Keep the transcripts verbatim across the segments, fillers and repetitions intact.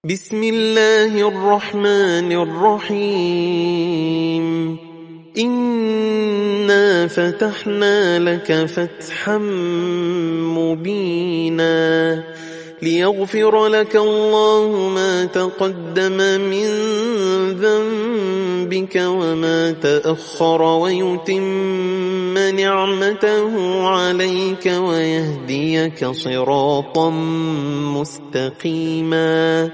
بسم الله الرحمن الرحيم إنا فتحنا لك فتحا مبينا ليغفر لك الله ما تقدم من ذنبك وما تأخر ويتم نعمته عليك ويهديك صراطا مستقيما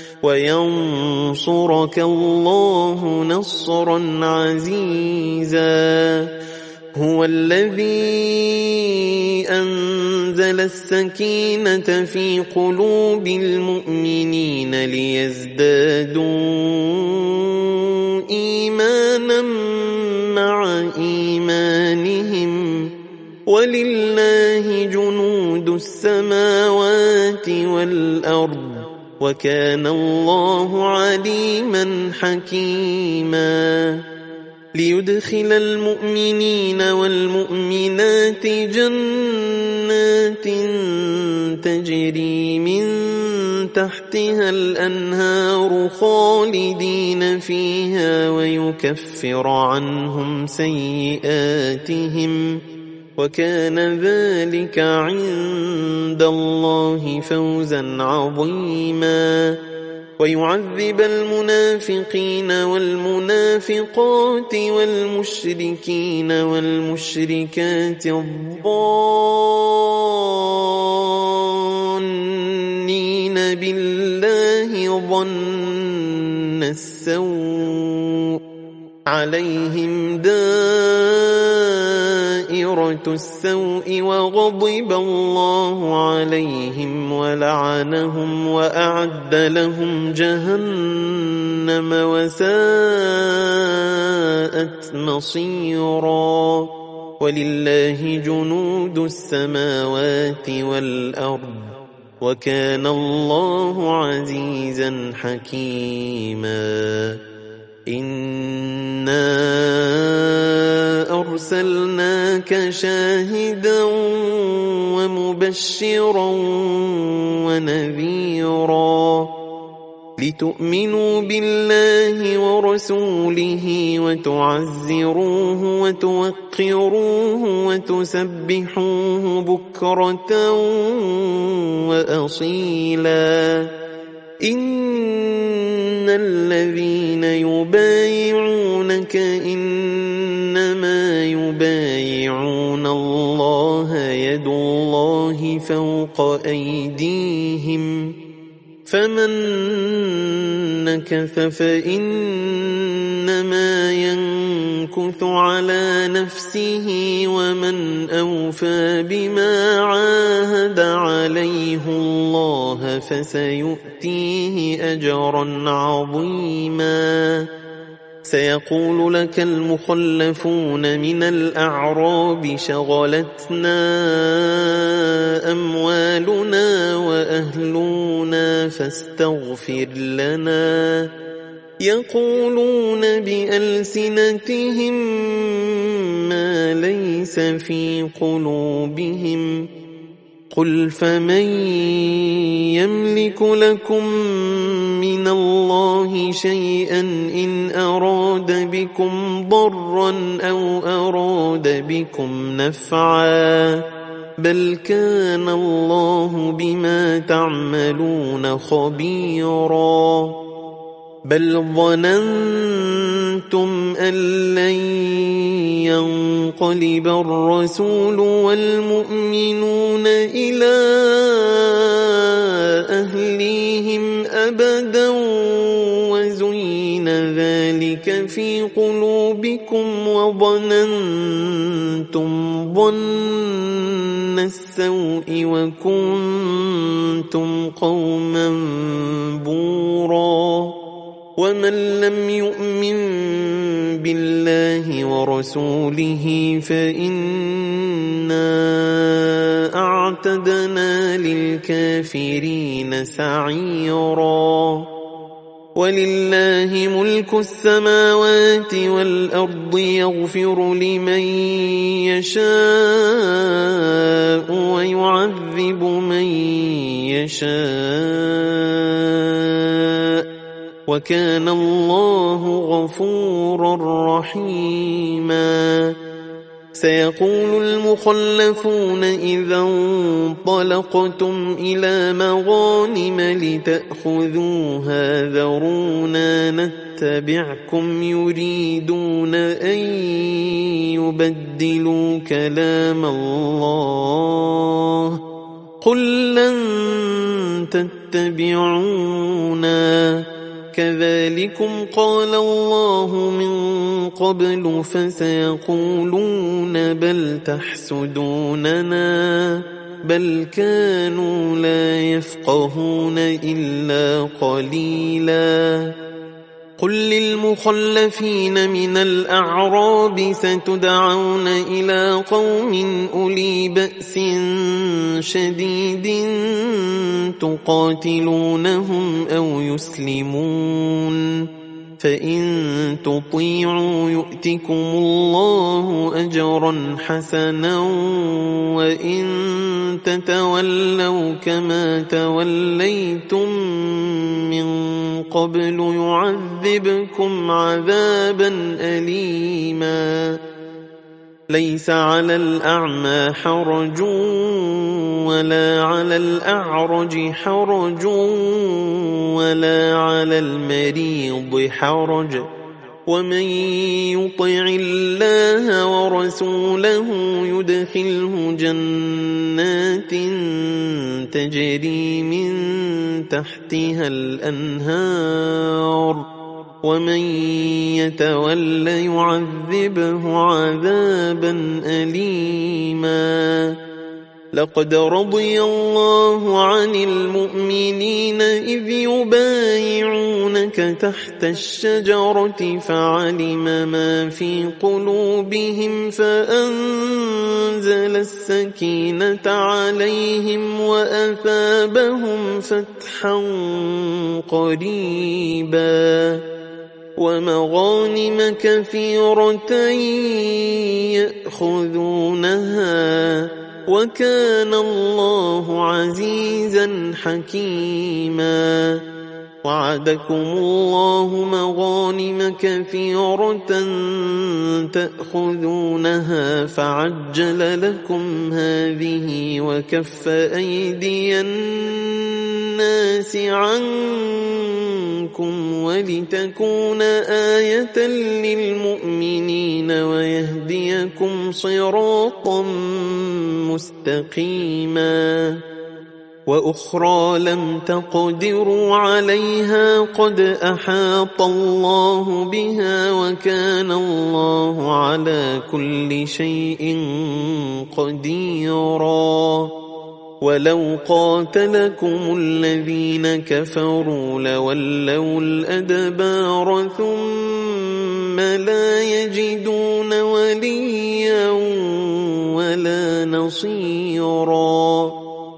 وينصرك الله نصرا عزيزا هو الذي أنزل السكينة في قلوب المؤمنين ليزدادوا إيمانا مع إيمانهم ولله جنود السماوات والأرض وكان الله عليما حكيما ليدخل المؤمنين والمؤمنات جنات تجري من تحتها الأنهار خالدين فيها ويكفر عنهم سيئاتهم وكان ذلك عند الله فوزا عظيما ويعذب المنافقين والمنافقات والمشركين والمشركات الظانين بالله ظن السوء عليهم دائرة السوء وغضب الله عليهم ولعنهم وأعد لهم جهنم وساءت مصيرا ولله جنود السماوات والأرض وكان الله عزيزا حكيما إنا أرسلناك شاهدا ومبشرا ونذيرا لتؤمنوا بالله ورسوله وتعزروه وتوقروه وتسبحوه بكرة وأصيلا إن الذين يبايعونك إنما يبايعون الله يد الله فوق أيديهم فمن نكث فإنما ينكث على نفسه ومن أوفى بما عاهد عليه الله فسيؤتيه أجرا عظيما سيقول لك المخلفون من الأعراب شغلتنا أموالنا وأهلنا فاستغفر لنا يقولون بألسنتهم ما ليس في قلوبهم قل فمن يملك لكم من الله شيئا إن أراد بكم ضرا أو أراد بكم نفعا بل كان الله بما تعملون خبيرا بل ظننتم أن لن ينقلب الرسول والمؤمنون إلى أهليهم أبدا وزين ذلك في قلوبكم وظننتم ظن السوء وكنتم قوما بورا ومن لم يؤمن بالله ورسوله فإنا أعتدنا للكافرين سعيرا ولله ملك السماوات والأرض يغفر لمن يشاء ويعذب من يشاء وكان الله غفورا رحيما. سيقول المخلفون إذا انطلقتم إلى مغانم لتأخذوها ذرونا نتبعكم يريدون أن يبدلوا كلام الله قل لن تتبعونا كذلكم قال الله من قبل فسيقولون بل تحسدوننا بل كانوا لا يفقهون إلا قليلا. قل للمخلفين من الأعراب ستدعون إلى قوم أولي بأس شديد تقاتلونهم أو يسلمون فإن تطيعوا يؤتكم الله أجرا حسنا وإن تتولوا كما توليتم من قبل يعذبكم عذابا أليما. ليس على الأعمى حرج ولا على الأعرج حرج ولا على المريض حرج ومن يطع الله ورسوله يدخله جنات تجري من تحتها الأنهار ومن يتول يعذبه عذابا أليما. لقد رضي الله عن المؤمنين إذ يبايعونك تحت الشجرة فعلم ما في قلوبهم فأنزل السكينة عليهم وأثابهم فتحا قريبا ومغانم كثيرة يأخذونها وكان الله عزيزا حكيما. وعدكم الله مغانم كثيرة تأخذونها فعجل لكم هذه وكف أيدي الناس عنكم ولتكون آية للمؤمنين ويهديكم صراطا مستقيما. وأخرى لم تقدروا عليها قد أحاط الله بها وكان الله على كل شيء قديرا. ولو قاتلكم الذين كفروا لولوا الأدبار ثم لا يجدون وليا ولا نصيرا.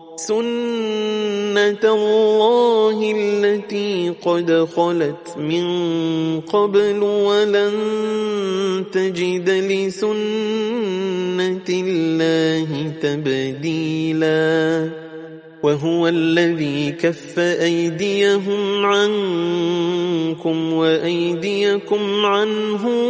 سنة الله التي قد خلت من قبل ولن تجد لسنة الله تبديلا. وهو الذي كف أيديهم عنكم وأيديكم عنهم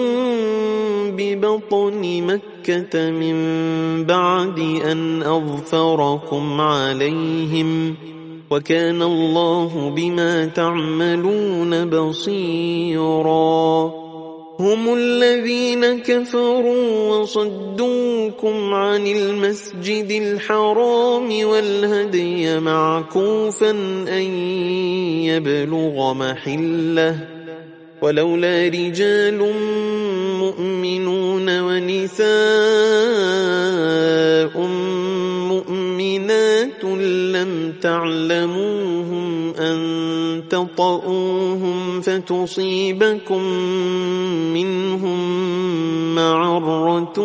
ببطن مكة من بعد أن أظفركم عليهم وكان الله بما تعملون بصيرا. هم الذين كفروا وصدوكم عن المسجد الحرام والهدي معكوفا أن يبلغ محله ولولا رجال مؤمنون ونساء مؤمنات لم تعلموهم أن تطؤوهم فتصيبكم منهم معرة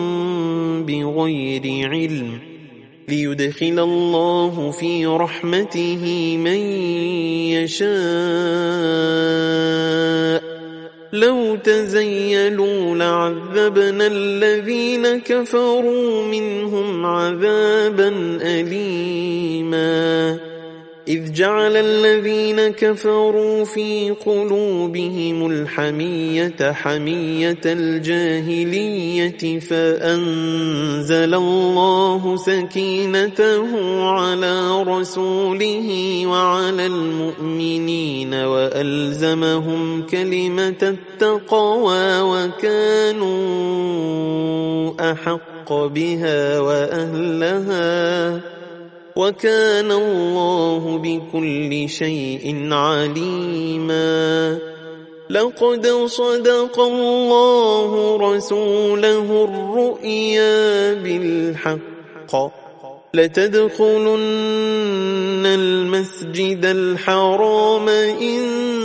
بغير علم ليدخل الله في رحمته من يشاء. لو تزيلوا لعذبنا الذين كفروا منهم عذابا أليما. إذ جعل الذين كفروا في قلوبهم الحمية حمية الجاهلية فأنزل الله سكينته على رسوله وعلى المؤمنين وألزمهم كلمة التقوى وكانوا أحق بها وأهلها وكان الله بكل شيء عليما. لقد صدق الله رسوله الرؤيا بالحق لتدخلن المسجد الحرام إن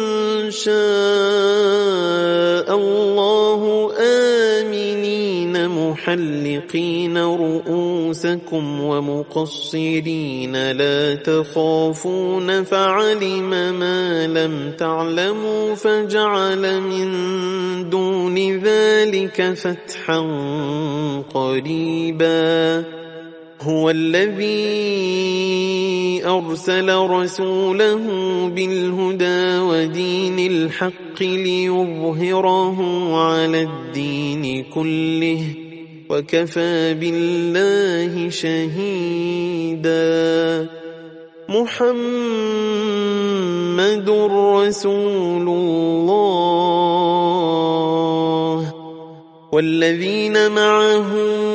شاء الله آمنين محلقين رؤوسكم ومقصرين لا تخافون فعلم ما لم تعلموا فجعل من دون ذلك فتحا قريبا. هو الذي أرسل رسوله بالهدى ودين الحق ليظهره على الدين كله وكفى بالله شهيدا. محمد رسول الله والذين معه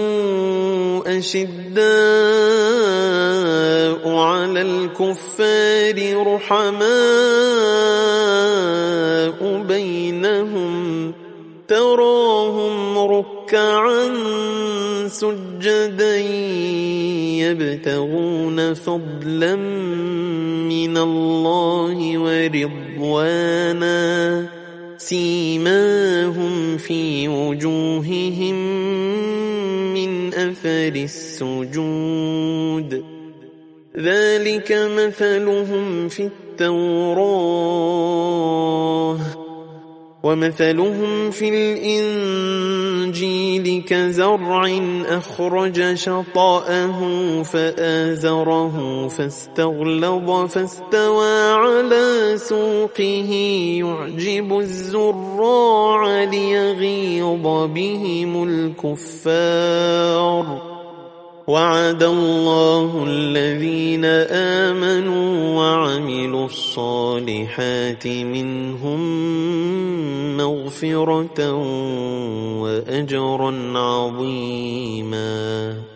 أشداء على الكفار رحماء بينهم تراهم ركعا سجدا يبتغون فضلا من الله ورضوانا سيماهم في وجوههم من أثر السجود ذلك مثلهم في التوراة ومثلهم في الإنجيل كزرع أخرج شطأه فآزره فاستغلظ فاستوى على سوقه يعجب الزراع ليغيظ بهم الكفار. وعد الله الذين آمنوا وعملوا الصالحات منهم مغفرة وأجرا عظيما.